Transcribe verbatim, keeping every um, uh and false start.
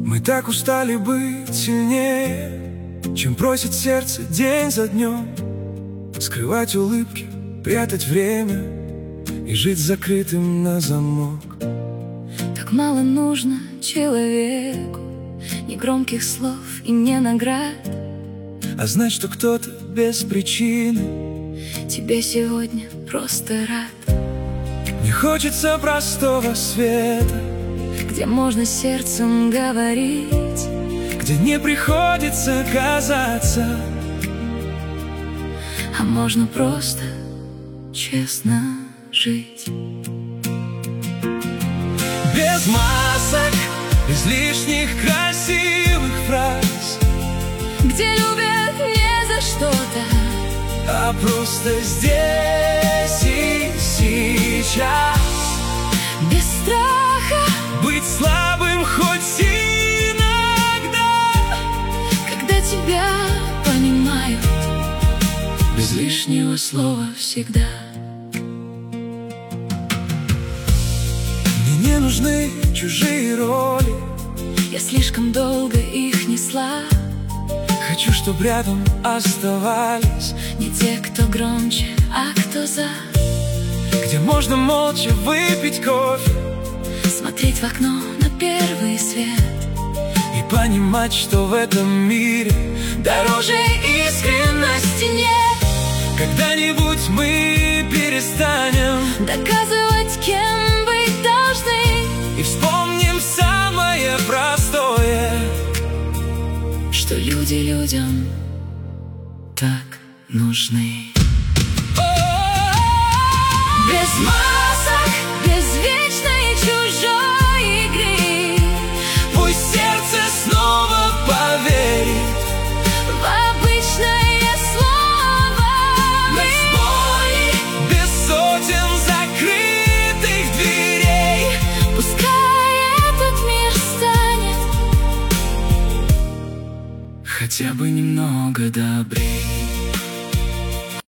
Мы так устали быть сильнее, чем просит сердце день за днем. Скрывать улыбки, прятать время и жить закрытым на замок. Так мало нужно человеку, ни громких слов и не наград, а знать, что кто-то без причины тебе сегодня просто рад. Мне хочется простого света, где можно сердцем говорить, где не приходится казаться, а можно просто честно жить. Без масок, без лишних красивых фраз, где любят не за что-то, а просто здесь и сейчас. Без страха быть слабым хоть иногда, когда тебя понимают, без лишнего слова всегда. Мне не нужны чужие роли, я слишком долго их несла. Хочу, чтоб рядом оставались не те, кто громче, а кто за, где можно молча выпить кофе, смотреть в окно на первый свет и понимать, что в этом мире дороже искренности нет. Когда-нибудь мы перестанем доказывать, кем быть должны, и вспомним самое простое, что люди людям так нужны. Без масок, без вечной чужой игры, пусть сердце снова поверит в обычное слово. Без боли, без сотен закрытых дверей, пускай этот мир станет хотя бы немного добрей.